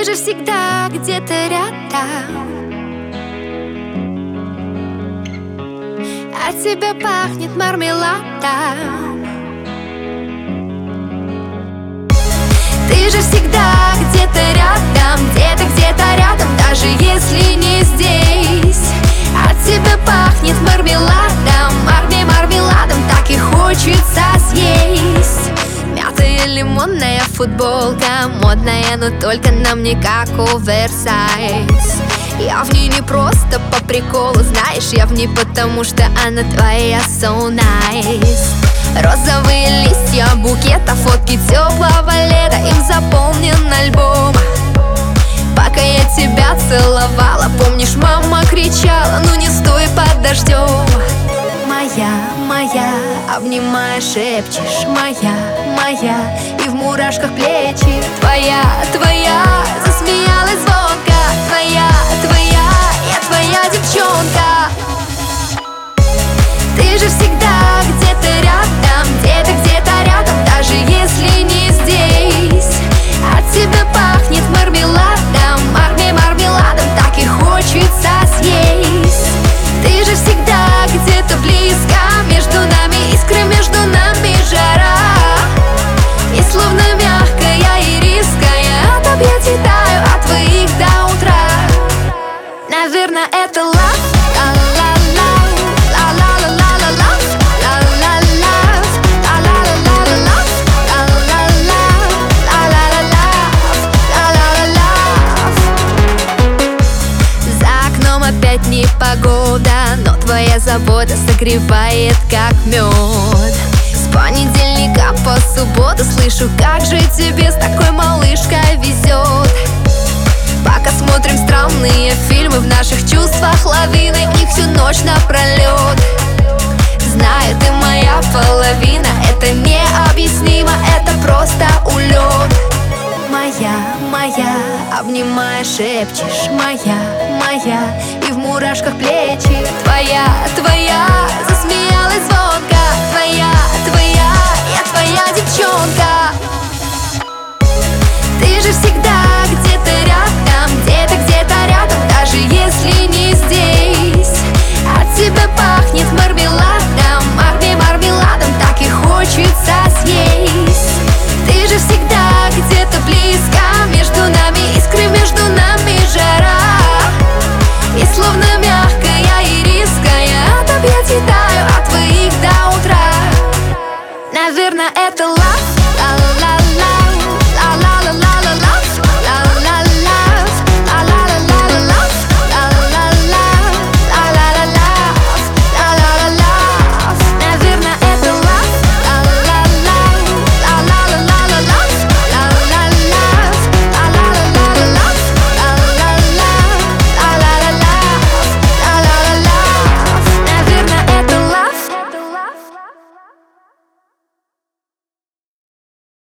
Ты же всегда где-то рядом, от тебя пахнет мармеладом. Ты же всегда где-то рядом, где-то рядом, даже если не здесь. От тебя пахнет мармеладом, мармеладом, так и хочется съесть. Мятая лимонная футболка, модная, но только на мне как оверсайз. Я в ней не просто по приколу, знаешь, я в ней потому что она твоя, so nice. Розовые листья, букета, фотки теплого лета, им заполнен альбом. Пока я тебя целовала, помнишь, мама кричала: ну не стой под дождем. Моя, моя, обнимаешь, шепчешь, моя, моя, и в мурашках плечи. Твоя, твоя, засмеялась звонко. Твоя, твоя, я твоя девчонка. Ты же всегда где-то рядом, где-то рядом, даже если не здесь. От тебя пахнет мармеладом, мармеладом, так и хочется съесть. Ты же всегда где-то близко, между нами искры, между нами жара. И словно мягкая ириска я от объятий таю, от твоих до утра. Наверное, это love. Непогода, но твоя забота согревает как мед. С понедельника по субботу слышу, как же тебе с такой малышкой везет. Пока смотрим странные фильмы, в наших чувствах лавины, их всю ночь напролет. Знаю, ты моя половина, это необъяснимо, это просто улет. Моя, моя, обнимаешь, шепчешь, моя, моя, и в мурашках плечи. Твоя, твоя, засмеялась звонко. Твоя, твоя, я твоя девчонка.